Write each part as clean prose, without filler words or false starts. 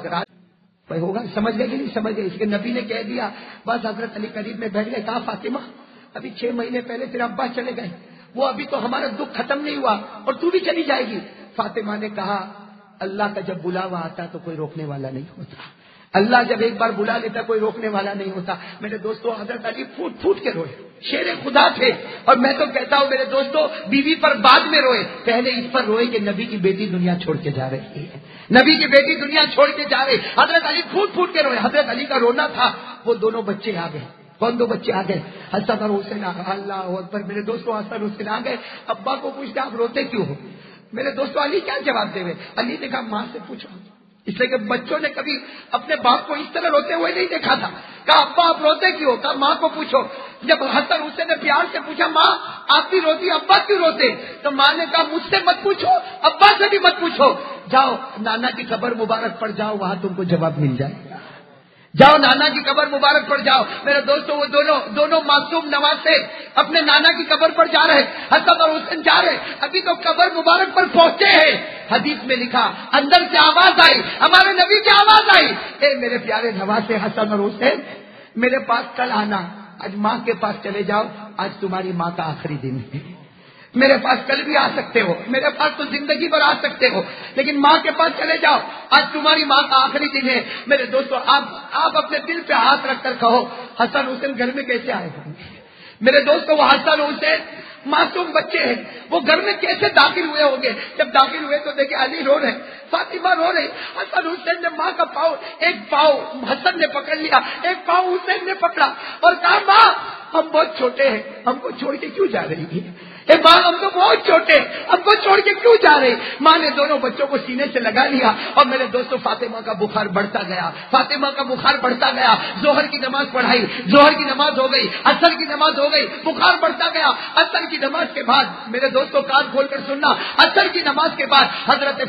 رات بھائی ہوگا, سمجھ گئے کہ نہیں سمجھ گئے؟ اس کے نبی نے کہہ دیا, بس حضرت علی قریب میں بیٹھ گئے, کہا فاطمہ ابھی 6 مہینے پہلے تیرے ابا چلے گئے, وہ ابھی تو ہمارا دکھ ختم نہیں ہوا اور تو بھی چلی جائے گی. فاطمہ نے کہا اللہ کا جب بلاوا آتا تو کوئی روکنے والا نہیں ہوتا, اللہ جب ایک بار بلا لیتا کوئی روکنے والا نہیں ہوتا. میرے دوستوں حضرت علی پھوٹ پھوٹ کے روئے, شیر خدا تھے. اور میں تو کہتا ہوں میرے دوستوں بیوی پر بعد میں روئے, پہلے اس پر روئے کہ نبی کی بیٹی دنیا چھوڑ کے جا رہی ہے, نبی کی بیٹی دنیا چھوڑ کے جا رہی. حضرت علی پھوٹ پھوٹ کے روئے. حضرت علی کا رونا تھا وہ دونوں بچے آ گئے. کون 2 بچے آ گئے؟ حسن اور حسین. اللہ اکبر. میرے دوستوں حسن حسین آ گئے. ابا کو پوچھتے آپ روتے کیوں ہو؟ میرے دوستوں علی کیا جواب دے ہوئے؟ علی نے کہا ماں سے پوچھو, اس لیے کہ بچوں نے کبھی اپنے باپ کو اس طرح روتے ہوئے نہیں دیکھا تھا. کہا ابا آپ روتے کیوں؟ کہا ماں کو پوچھو. جب حسن حسین نے پیار سے پوچھا ماں آپ بھی روتی, ابا کیوں روتے؟ تو ماں نے کہا مجھ سے مت پوچھو, ابا سے بھی مت پوچھو, جاؤ نانا کی قبر مبارک پر جاؤ, وہاں تم کو جواب مل جائے گا. جاؤ نانا کی قبر مبارک پر جاؤ. میرے دوستوں وہ دونوں معصوم نواسے اپنے نانا کی قبر پر جا رہے, حسن اور حسین جا رہے. ابھی تو قبر مبارک پر پہنچے ہیں, حدیث میں لکھا اندر سے آواز آئی, ہمارے نبی کی آواز آئی, اے میرے پیارے نواسے حسن اور حسین میرے پاس کل آنا, آج ماں کے پاس چلے جاؤ, آج تمہاری ماں کا آخری دن ہے. میرے پاس کل بھی آ سکتے ہو, میرے پاس تو زندگی بھر آ سکتے ہو, لیکن ماں کے پاس چلے جاؤ, آج تمہاری ماں کا آخری دن ہے. میرے دوستوں آپ اپنے دل پہ ہاتھ رکھ کر کہو حسن حسین گھر میں کیسے آئے ہوں گے؟ میرے دوستوں وہ حسن حسین معصوم بچے ہیں, وہ گھر میں کیسے داخل ہوئے ہوں گے؟ جب داخل ہوئے تو دیکھے علی رو رہے, فاطمہ رو رہے. حسن حسین نے ماں کا ایک پاؤں حسن نے پکڑ لیا, ایک پاؤں حسین نے پکڑا اور کہا ماں ہم بہت چھوٹے ہیں, ہم کو چھوڑ کے کیوں جا رہی ہے؟ اے ماں ہم تو بہت چھوٹے, ہم کو چھوڑ کے کیوں جا رہے؟ ماں نے دونوں بچوں کو سینے سے لگا لیا. اور میرے دوستوں فاطمہ کا بخار بڑھتا گیا, فاطمہ کا بخار بڑھتا گیا. ظہر کی نماز پڑھائی, ظہر کی نماز ہو گئی, عصر کی نماز ہو گئی, بخار بڑھتا گیا. عصر کی نماز کے بعد میرے دوستوں کان کھول کر سننا, عصر کی نماز کے بعد حضرت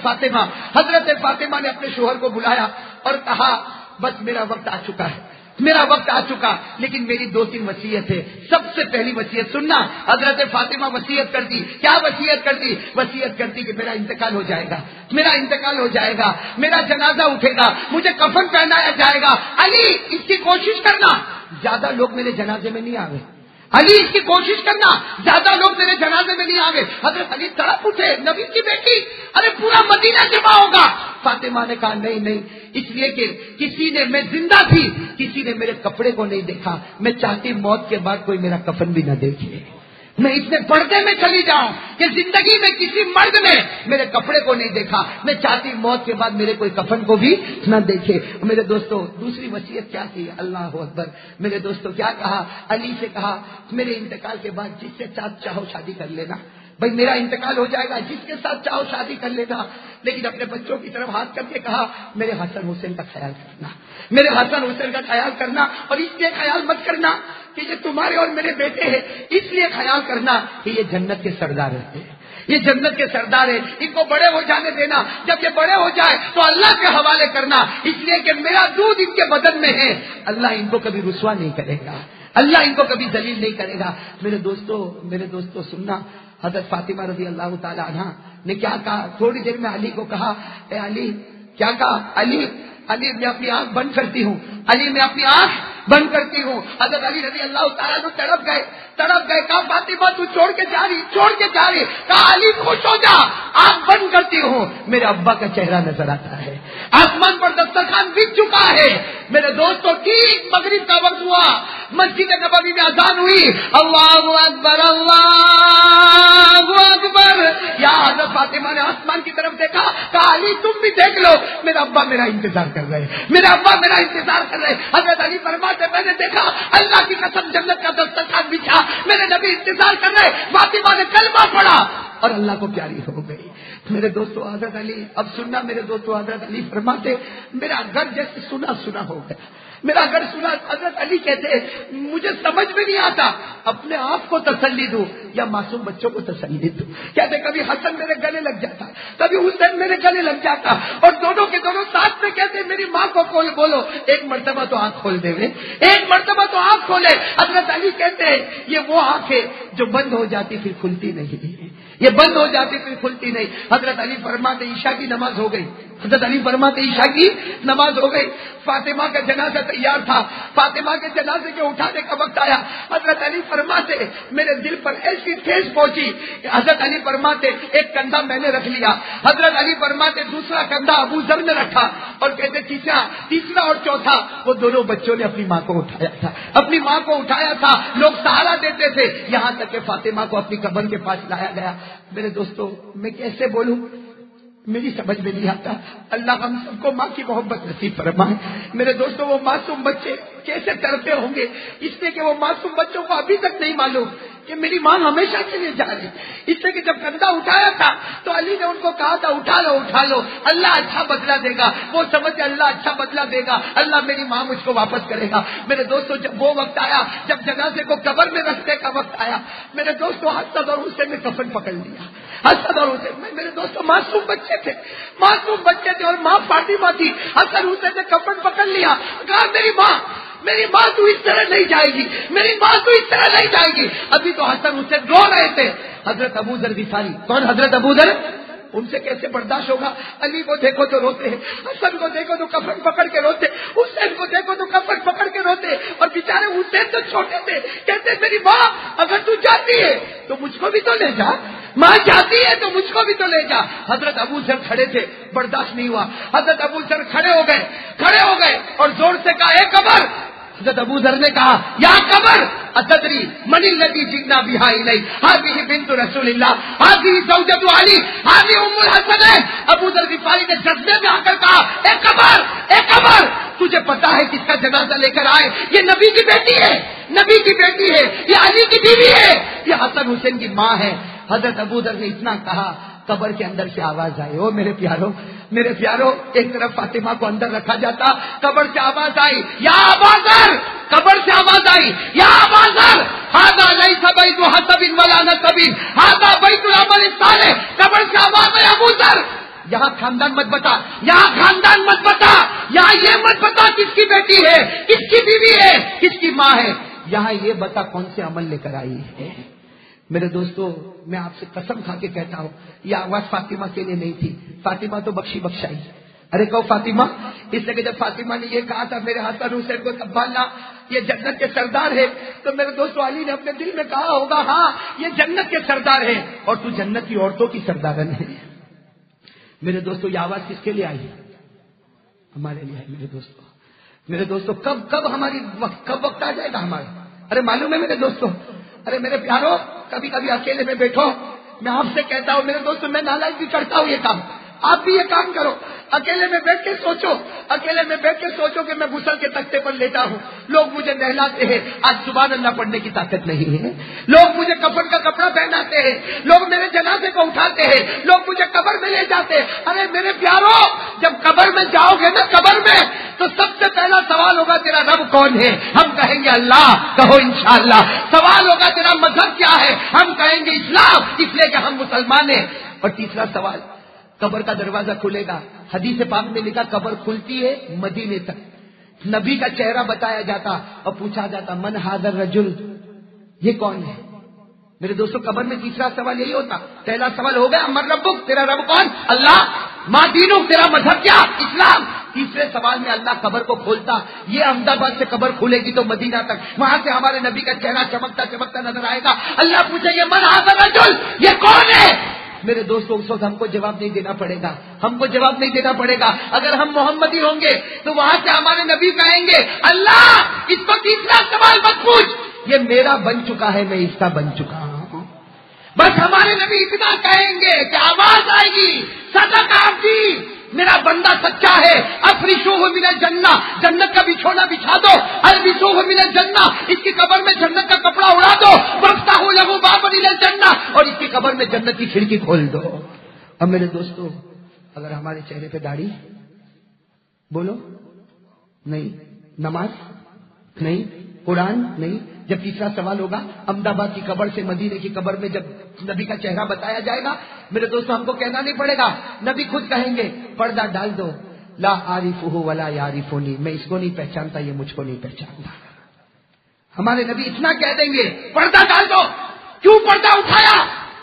فاطمہ نے اپنے شوہر کو بلایا اور کہا بس میرا وقت آ چکا ہے, میرا وقت آ چکا, لیکن میری 2-3 وصیت ہے. سب سے پہلی وصیت سننا, حضرت فاطمہ وصیت کرتی. کیا وصیت کرتی؟ وصیت کرتی کہ میرا انتقال ہو جائے گا, میرا انتقال ہو جائے گا, میرا جنازہ اٹھے گا, مجھے کفن پہنایا جائے گا. علی اس کی کوشش کرنا زیادہ لوگ میرے جنازے میں نہیں آئے, علی اس کی کوشش کرنا زیادہ لوگ میرے جنازے میں نہیں آگے. حضرت علی تڑپ اٹھے, نبی کی بیٹی, ارے پورا مدینہ جمع ہوگا. فاطمہ نے کہا نہیں, اس لیے کہ کسی نے, میں زندہ تھی, کسی نے میرے کپڑے کو نہیں دیکھا, میں چاہتی موت کے بعد کوئی میرا کفن بھی نہ دیکھے, میں اتنے پردے میں چلی جاؤں کہ زندگی میں کسی مرد نے میرے کپڑے کو نہیں دیکھا, میں چاہتی موت کے بعد میرے کوئی کفن کو بھی نہ دیکھے. میرے دوستوں دوسری وصیت کیا کی؟ اللہ اکبر. میرے دوستوں کیا کہا؟ علی سے کہا میرے انتقال کے بعد جس سے چاہو شادی کر لینا. بھائی میرا انتقال ہو جائے گا, جس کے ساتھ چاہو شادی کر لینا, لیکن اپنے بچوں کی طرف ہاتھ کر کے کہا میرے حسن حسین کا خیال کرنا, میرے حسن حسین کا خیال کرنا. اور اس لیے خیال مت کرنا کہ یہ تمہارے اور میرے بیٹے ہیں, اس لیے خیال کرنا کہ یہ جنت کے سردار ہیں, یہ جنت کے سردار ہیں, ان کو بڑے ہو جانے دینا, جب یہ بڑے ہو جائے تو اللہ کے حوالے کرنا, اس لیے کہ میرا دودھ ان کے بدن میں ہے, اللہ ان کو کبھی رسوا نہیں کرے گا, اللہ ان کو کبھی ذلیل نہیں کرے گا. میرے دوستوں سننا, حضرت فاطمہ رضی اللہ تعالی عنہ نے کیا کہا؟ تھوڑی دیر میں علی کو کہا, اے علی, کیا کہا؟ علی میں اپنی آنکھ بند کرتی ہوں, علی میں اپنی آنکھ بند کرتی ہوں. حضرت علی رضی اللہ تعالیٰ عنہ تڑپ گئے. کہا فاطمہ تو چھوڑ کے جا رہی. کہا علی خوش ہو جا, آنکھ بند کرتی ہوں, میرے ابا کا چہرہ نظر آتا ہے, آسمان پر دسترخوان بچ چکا ہے. میرے دوستوں ٹھیک مغرب کا وقت ہوا, مسجد نبوی میں اذان ہوئی, اللہ اکبر اللہ اکبر. یا حضرت فاطمہ نے آسمان کی طرف دیکھا, کہا علی تم بھی دیکھ لو, میرا ابا میرا انتظار کر رہے, میرا ابا میرا انتظار کر رہے. حضرت علی فرماتے میں نے دیکھا اللہ کی قسم جنت کا دسترخوان بچھا, میرے نبی انتظار کر رہے. فاطمہ نے کلمہ پڑھا اور اللہ کو پیاری ہو گئی. میرے دوستوں حضرت علی, اب سننا میرے دوستوں, حضرت علی فرماتے میرا گھر جیسے سنا ہو گیا, میرا گھر سنا. حضرت علی کہتے مجھے سمجھ میں نہیں آتا اپنے آپ کو تسلی دوں یا معصوم بچوں کو تسلی دوں. کہتے کبھی حسن میرے گلے لگ جاتا, کبھی حسین میرے گلے لگ جاتا, اور دونوں کے دونوں ساتھ میں کہتے میری ماں کو بولو ایک مرتبہ تو آنکھ کھول دے, ایک مرتبہ تو آنکھ کھولے. حضرت علی کہتے ہیں یہ وہ آنکھ ہے جو بند ہو جاتی پھر کھلتی نہیں, یہ بند ہو جاتی پھر کھلتی نہیں. حضرت علی فرماتے عشاء کی نماز ہو گئی. حضرت علی فرماتے عشاء کی نماز ہو گئی. فاطمہ کا جنازہ تیار تھا. فاطمہ کے جنازے کے اٹھانے کا وقت آیا. حضرت علی فرماتے میرے دل پر ایسی ٹھیس پہنچی. حضرت علی فرماتے ایک کندھا میں نے رکھ لیا. حضرت علی فرماتے دوسرا کندھا ابو ذر نے رکھا اور کہتے تیسرا اور چوتھا وہ دونوں بچوں نے اپنی ماں کو اٹھایا تھا. اپنی ماں کو اٹھایا تھا. لوگ سہارا دیتے تھے یہاں تک کہ فاطمہ کو اپنی قبر کے پاس لایا گیا. میرے دوستو میں کیسے بولوں, میری سمجھ میں نہیں آتا. اللہ ہم سب کو ماں کی محبت نصیب فرمائے. میرے دوستوں وہ معصوم بچے کیسے تڑپے ہوں گے, اس لیے کہ وہ معصوم بچوں کو ابھی تک نہیں معلوم کہ میری ماں ہمیشہ کے لیے جا رہی. اس لیے کہ جب کندھا اٹھایا تھا تو علی نے ان کو کہا تھا اٹھا لو, اللہ اچھا بدلہ دے گا. وہ سمجھے اللہ اچھا بدلہ دے گا, اللہ میری ماں مجھ کو واپس کرے گا. میرے دوستوں جب وہ وقت آیا, جب جنازے کو قبر میں رکھنے کا وقت آیا, میرے دوستوں حسن اور حسین نے کفن پکڑ لیا. حسن اور حسین میرے دوستوں معصوم بچے تھے اور ماں فاطمہ تھی. حسن حسین نے کفن پکڑ لیا. کہا میری ماں تو اس طرح نہیں جائے گی, میری ماں تو اس طرح نہیں جائے گی. ابھی تو حسن حسین رو رہے تھے. حضرت ابو ذر غفاری, کون حضرت ابو ذر, ان سے کیسے برداشت ہوگا. علی کو دیکھو تو روتے ہیں, حسن کو دیکھو تو کفن پکڑ کے روتے, حسین کو دیکھو تو کفن پکڑ کے روتے. اور بیچارے حسین تو چھوٹے تھے, کہتے میری ماں اگر تو جاتی ہے تو مجھ کو بھی تو لے جا, ماں جاتی ہے تو مجھ کو بھی تو لے جا. حضرت ابو ذر کھڑے تھے, برداشت نہیں ہوا. حضرت ابو ذر کھڑے ہو گئے اور زور سے کہا اے قبر. حضرت ابو ذر نے کہا یا قبر اتدری من الذی جئنا بها الیہ هذه بنت رسول اللہ هذه زوجۃ علی هذه ام الحسنین. ابو ذر غفاری نے جذبے میں آ کر کہا اے قبر تجھے پتا ہے کس کا جنازہ لے کر آئے؟ یہ نبی کی بیٹی ہے, یہ علی کی بیوی ہے, یہ حسن حسین کی ماں ہے. حضرت ابو ذر نے اتنا کہا, قبر کے اندر سے آواز آئی. او میرے پیارو, ایک طرف فاطمہ کو اندر رکھا جاتا, قبر سے آواز آئی یا ابا ذر, قبر سے آواز آئی یا ابا ذر ھذا لیس بیت حسب ولا نسب ھذا بیت العمل الصالح. قبر سے آواز آئی ابو ذر یہاں خاندان مت بتا, یہاں یہ مت بتا کس کی بیٹی ہے, کس کی بیوی ہے, کس کی ماں ہے, یہاں یہ بتا کون سے عمل لے کر آئی ہے. میرے دوستو میں آپ سے قسم کھا کے کہتا ہوں یہ آواز فاطمہ کے لیے نہیں تھی. فاطمہ تو بخشائی. ارے کہو فاطمہ, اس لیے کہ جب فاطمہ نے یہ کہا تھا میرے حسن حسین کو سنبھالنا, یہ جنت کے سردار ہے, تو میرے دوستو علی نے اپنے دل میں کہا ہوگا ہاں یہ جنت کے سردار ہے اور تو جنت کی عورتوں کی سردارن ہے. میرے دوستو یہ آواز کس کے لیے آئی؟ ہمارے لیے آئی. میرے دوستو کب ہماری کب وقت آ جائے گا ہمارا؟ ارے معلوم ہے میرے دوستو, ارے میرے پیارو, کبھی اکیلے میں بیٹھو. میں آپ سے کہتا ہوں میرے دوستو, میں نالائق بھی کرتا ہوں یہ کام, آپ بھی یہ کام کرو. اکیلے میں بیٹھ کے سوچو کہ میں غسل کے تختے پر لیٹا ہوں, لوگ مجھے نہلاتے ہیں, آج سبحان اللہ پڑھنے کی طاقت نہیں ہے. لوگ مجھے کفن کا کپڑا پہناتے ہیں, لوگ میرے جنازے کو اٹھاتے ہیں, لوگ مجھے قبر میں لے جاتے ہیں. ارے میرے پیارو, جب قبر میں جاؤ گے نا, قبر میں تو سب سے پہلا سوال ہوگا تیرا رب کون ہے؟ ہم کہیں گے اللہ, کہو انشاءاللہ. سوال ہوگا تیرا مذہب کیا ہے؟ ہم کہیں گے اسلام, اس لیے کہ ہم مسلمان ہیں. اور تیسرا سوال, قبر کا دروازہ کھلے گا. حدیث پاک میں لکھا قبر کھلتی ہے مدینے تک. نبی کا چہرہ بتایا جاتا اور پوچھا جاتا من ھذا الرجل, یہ کون ہے؟ میرے دوستوں قبر میں تیسرا سوال یہی ہوتا. پہلا سوال ہو گیا من ربک, تیرا رب کون؟ اللہ. ما دینک, تیرا مذہب کیا؟ اسلام. تیسرے سوال میں اللہ قبر کو کھولتا. یہ احمد آباد سے قبر کھلے گی تو مدینہ تک, وہاں سے ہمارے نبی کا چہرہ چمکتا نظر آئے گا. اللہ پوچھے گے من ھذا الرجل, یہ کون ہے؟ میرے دوستوں اس وقت ہم کو جواب نہیں دینا پڑے گا. اگر ہم محمدی ہوں گے تو وہاں سے ہمارے نبی کہیں گے اللہ اس کو تیسرا سوال مت پوچھ, یہ میرا بن چکا ہے, میں اس کا بن چکا ہوں. بس ہمارے نبی اتنا کہیں گے کہ آواز آئے گی صدق عبدی, میرا بندہ سچا ہے. افرشوہ من الجنہ, جنت کا بچھونا بچھا دو. البسوہ من الجنہ, اس کی قبر میں جنت کا کپڑا اڑا دو. وافتحوا لہ بابا الی الجنہ, اور اس کی قبر میں جنت کی کھڑکی کھول دو. اب میرے دوستو اگر ہمارے چہرے پہ داڑھی, بولو نہیں, نماز نہیں, قرآن نہیں, جب تیسرا سوال ہوگا احمد آباد کی قبر سے مدینے کی قبر میں جب نبی کا چہرہ بتایا جائے گا, میرے دوستوں ہم کو کہنا نہیں پڑے گا, نبی خود کہیں گے پردہ ڈال دو. لا عارفہ ولا یعرفنی, میں اس کو نہیں پہچانتا, یہ مجھ کو نہیں پہچانتا. ہمارے نبی اتنا کہہ دیں گے پردہ ڈال دو. کیوں پردہ اٹھایا؟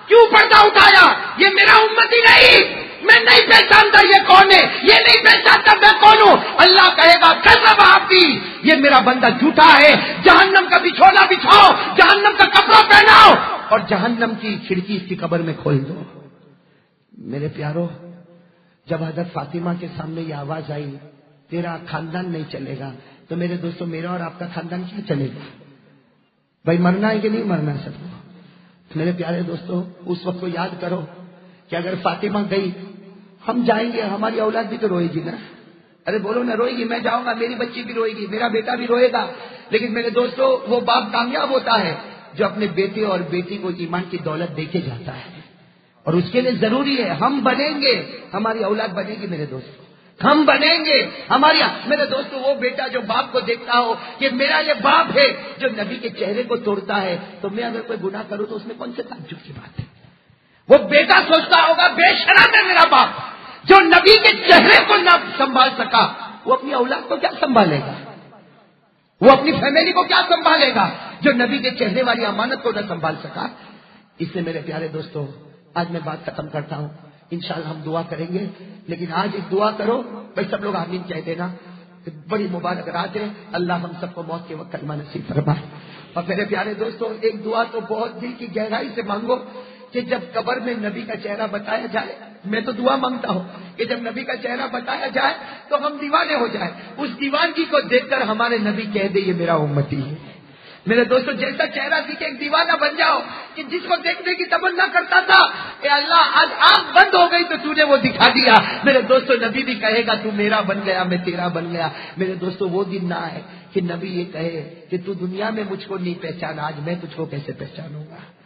کیوں پردہ اٹھایا؟ یہ میرا امتی نہیں، میں نہیں پہچانتا یہ کون ہے، یہ نہیں پہچانتا میں کون ہوں۔ اللہ کہے گا کذب عبدی، یہ میرا بندہ جھوٹا ہے، جہنم کا بچھونا بچھاؤ، جہنم کا کپڑا پہناؤ اور جہنم کی کھڑکی اس کی قبر میں کھول دو۔ میرے پیارو، جب حضرت فاطمہ کے سامنے یہ آواز آئی تیرا خاندان نہیں چلے گا، تو میرے دوستوں میرا اور آپ کا خاندان کیا چلے گا؟ بھائی مرنا ہے کہ نہیں مرنا ہے سب کو؟ میرے پیارے دوستوں اس وقت کو یاد کرو کہ اگر فاطمہ گئی ہم جائیں گے، ہماری اولاد بھی تو روئے گی نا۔ ارے بولو نا، روئے گی، میں جاؤں گا میری بچی بھی روئے گی، میرا بیٹا بھی روئے گا۔ لیکن میرے دوستوں وہ باپ کامیاب ہوتا ہے جو اپنے بیٹے اور بیٹی کو ایمان کی دولت دے کے جاتا ہے، اور اس کے لیے ضروری ہے ہم بنیں گے، ہماری اولاد بنے گی میرے دوستوں، ہم بنیں گے ہماری۔ میرے دوستوں وہ بیٹا جو باپ کو دیکھتا ہو کہ میرا یہ باپ ہے جو نبی کے چہرے کو توڑتا ہے، تو میں اگر کوئی گناہ کروں تو اس میں کون سے تعجب کی بات ہے؟ وہ بیٹا سوچتا ہوگا بے شرم ہے میرا باپ جو نبی کے چہرے کو نہ سنبھال سکا، وہ اپنی اولاد کو کیا سنبھالے گا؟ وہ اپنی فیملی کو کیا سنبھالے گا جو نبی کے چہرے والی امانت کو نہ سنبھال سکا؟ اس لیے میرے پیارے دوستوں آج میں بات ختم کرتا ہوں، انشاءاللہ ہم دعا کریں گے، لیکن آج ایک دعا کرو بھائی، سب لوگ آمین کہہ دینا۔ بڑی مبارک رات ہے، اللہ ہم سب کو موت کے وقت کلمہ نصیب فرمائے۔ اور میرے پیارے دوستوں ایک دعا تو بہت دل کی گہرائی سے مانگو کہ جب قبر میں نبی کا چہرہ بتایا جائے، میں تو دعا مانگتا ہوں کہ جب نبی کا چہرہ بتایا جائے تو ہم دیوانے ہو جائیں، اس دیوانگی کو دیکھ کر ہمارے نبی کہہ دے یہ میرا امتی ہے۔ میرے دوستوں جیسا چہرہ دیکھے ایک دیوانہ بن جاؤ کہ جس کو دیکھنے کی تمنا کرتا تھا، اے اللہ آج آنکھ بند ہو گئی تو تو نے وہ دکھا دیا۔ میرے دوستوں نبی بھی کہے گا تو میرا بن گیا، میں تیرا بن گیا۔ میرے دوستوں وہ دن نہ ہے کہ نبی یہ کہے کہ تو دنیا میں مجھ کو نہیں پہچانا، آج میں تجھ کو کیسے پہچانوں گا۔